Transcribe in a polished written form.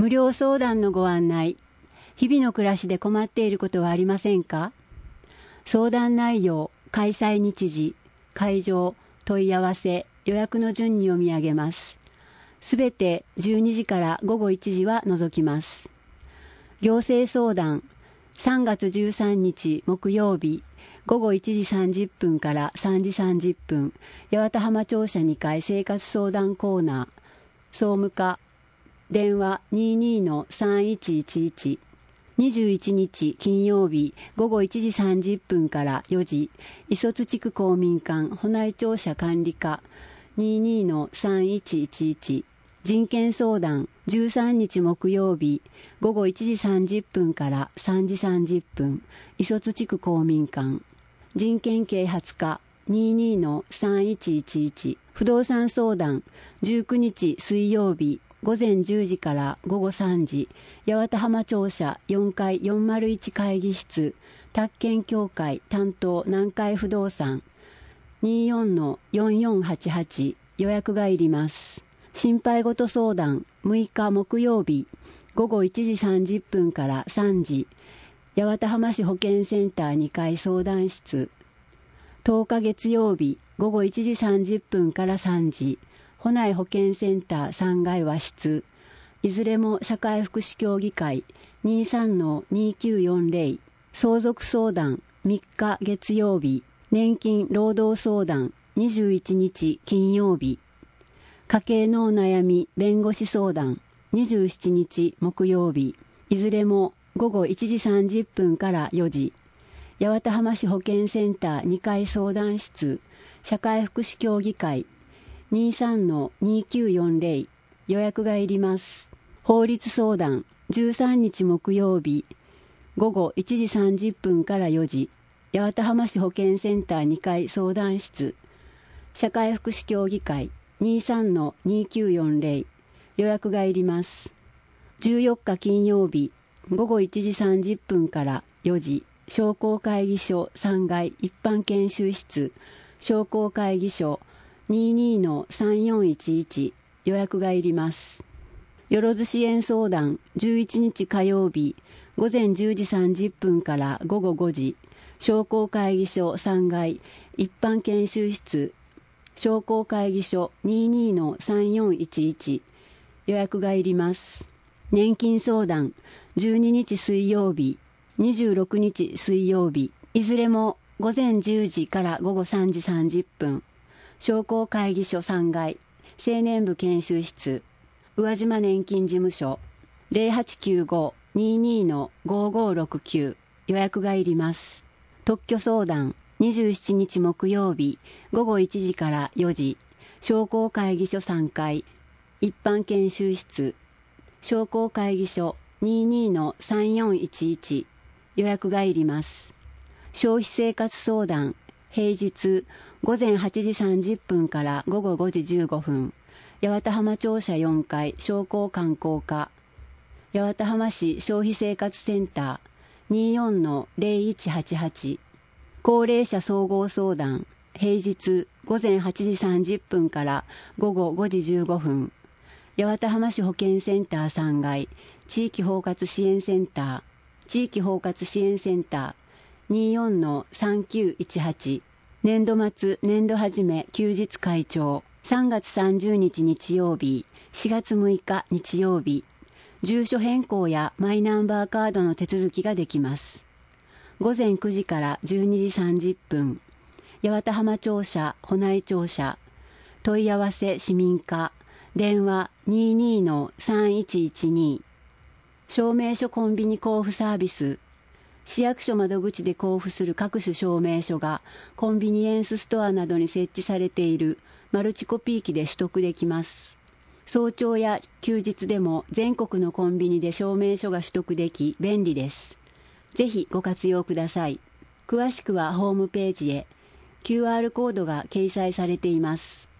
無料相談のご案内。日々の暮らしで困っていることはありませんか？相談内容、開催日時、会場、問い合わせ、予約の順に読み上げます。すべて12時から午後1時は除きます。行政相談、3月13日木曜日、午後1時30分から3時30分、八幡浜庁舎2階生活相談コーナー、総務課、電話 22-3111、21日金曜日午後1時30分から4時、磯津地区公民館保内庁舎管理課 22-3111、人権相談13日木曜日午後1時30分から3時30分、磯津地区公民館人権啓発課 22-3111、不動産相談19日水曜日午前10時から午後3時、八幡浜庁舎4階401会議室、宅建協会担当南海不動産 24-4488、予約がいります。心配事相談6日木曜日午後1時30分から3時、八幡浜市保健センター2階相談室、10日月曜日午後1時30分から3時、保内保健センター3階和室、いずれも社会福祉協議会 23-2940、相続相談3日月曜日、年金労働相談21日金曜日、家計のお悩み弁護士相談27日木曜日、いずれも午後1時30分から4時、八幡浜市保健センター2階相談室、社会福祉協議会23-2940、予約がいります。法律相談13日木曜日午後1時30分から4時、八幡浜市保健センター2階相談室、社会福祉協議会23-2940、予約がいります。14日金曜日午後1時30分から4時、商工会議所3階一般研修室、商工会議所22-3411、予約がいります。よろず支援相談11日火曜日午前10時30分から午後5時、商工会議所3階一般研修室、商工会議所22-3411、予約がいります。年金相談12日水曜日26日水曜日、いずれも午前10時から午後3時30分、商工会議所3階青年部研修室、宇和島年金事務所 0895-22-5569、予約がいります。特許相談27日木曜日午後1時から4時、商工会議所3階一般研修室、商工会議所22-3411、予約がいります。消費生活相談平日午前8時30分から午後5時15分、八幡浜庁舎4階商工観光課、八幡浜市消費生活センター 24-0188、高齢者総合相談平日午前8時30分から午後5時15分、八幡浜市保健センター3階地域包括支援センター、地域包括支援センター 24-3918、年度末年度始め休日会長3月30日日曜日4月6日日曜日、住所変更やマイナンバーカードの手続きができます。午前9時から12時30分、八幡浜庁舎保内庁舎、問い合わせ市民課、電話 22-3112、証明書コンビニ交付サービス、市役所窓口で交付する各種証明書がコンビニエンスストアなどに設置されているマルチコピー機で取得できます。早朝や休日でも全国のコンビニで証明書が取得でき便利です。ぜひご活用ください。詳しくはホームページへ QR コードが掲載されています。